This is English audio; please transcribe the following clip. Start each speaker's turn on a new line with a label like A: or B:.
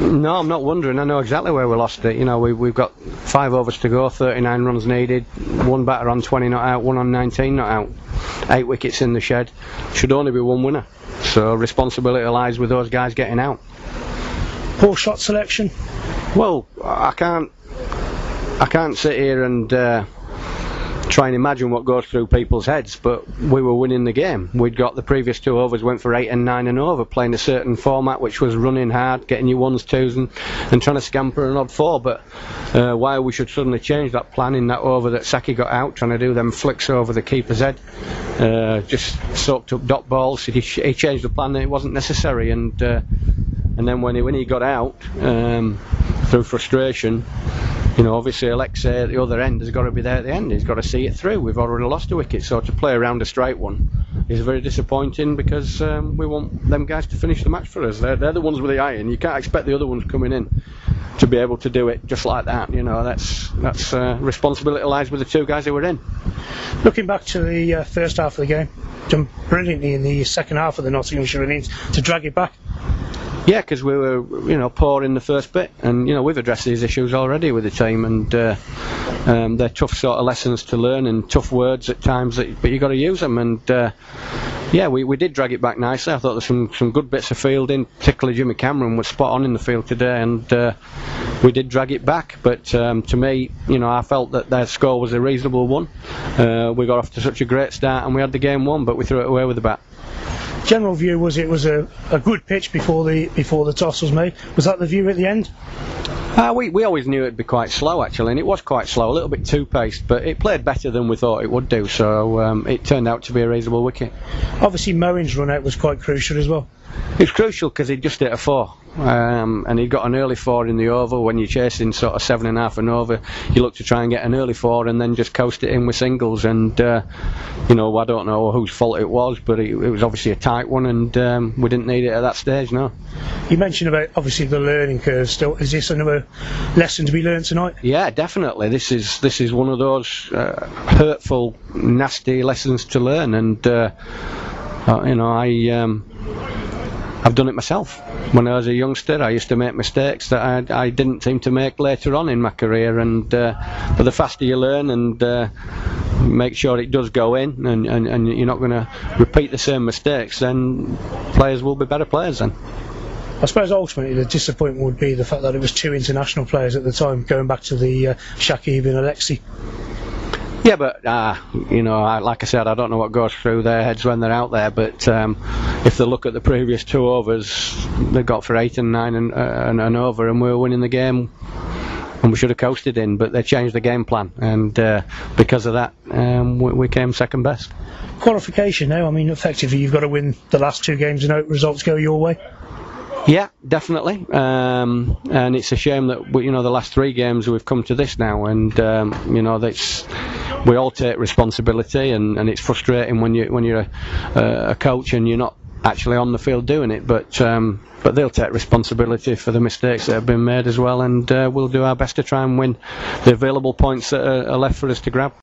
A: No, I'm not wondering. I know exactly where we lost it. You know, we've got 5 overs to go, 39 runs needed, one batter on 20 not out, one on 19 not out, 8 wickets in the shed. Should only be one winner. So responsibility lies with those guys getting out.
B: Poor shot selection?
A: Well, I can't sit here and try and imagine what goes through people's heads, but we were winning the game. We'd got the previous 2 overs went for 8 and 9 and over, playing a certain format which was running hard, getting your 1s, 2s and trying to scamper an odd 4, but why we should suddenly change that plan in that over that Saki got out, trying to do them flicks over the keeper's head, just soaked up dot balls. He changed the plan, that it wasn't necessary, and then when he got out, through frustration, you know, obviously Alexei at the other end has got to be there at the end. He's got to see it through. We've already lost a wicket, so to play around a straight one is very disappointing, because we want them guys to finish the match for us. They're the ones with the iron. You can't expect the other ones coming in to be able to do it just like that. You know, that's responsibility lies with the 2 guys who were in.
B: Looking back to the first half of the game, done brilliantly in the second half of the Nottinghamshire innings to drag it back.
A: Yeah, because we were, you know, poor in the first bit, and you know we've addressed these issues already with the team, and they're tough sort of lessons to learn and tough words at times, but you've got to use them. And yeah, we did drag it back nicely. I thought there's some good bits of fielding, particularly Jimmy Cameron was spot on in the field today, and we did drag it back. But to me, you know, I felt that their score was a reasonable one. We got off to such a great start, and we had the game won, but we threw it away with the bat.
B: General view was it was a good pitch before the toss was made. Was that the view at the end?
A: We always knew it'd be quite slow actually, and it was quite slow, a little bit too paced, but it played better than we thought it would do, so it turned out to be a reasonable wicket.
B: Obviously Moen's run out was quite crucial as well.
A: It's crucial because he just hit a 4, and he got an early 4 in the over. When you're chasing sort of 7.5 and over, you look to try and get an early 4 and then just coast it in with singles. And you know, I don't know whose fault it was, but it was obviously a tight one, and we didn't need it at that stage. No.
B: You mentioned about obviously the learning curve. Still, is this another lesson to be learned tonight?
A: Yeah, definitely. This is one of those hurtful, nasty lessons to learn, and you know, I've done it myself. When I was a youngster, I used to make mistakes that I didn't seem to make later on in my career, and but the faster you learn and make sure it does go in, and you're not going to repeat the same mistakes, then players will be better players then.
B: I suppose ultimately the disappointment would be the fact that it was 2 international players at the time, going back to the Shakib and Alexei.
A: Yeah, but you know, like I said, I don't know what goes through their heads when they're out there, but if they look at the previous 2 overs, they got for 8 and 9 and over, and we were winning the game, and we should have coasted in, but they changed the game plan, and because of that, we came second best.
B: Qualification now, I mean, effectively you've got to win the last 2 games and hope results go your way.
A: Yeah, definitely, and it's a shame that you know the last 3 games we've come to this now, and you know we all take responsibility, and it's frustrating when you're a coach and you're not actually on the field doing it, but they'll take responsibility for the mistakes that have been made as well, and we'll do our best to try and win the available points that are left for us to grab.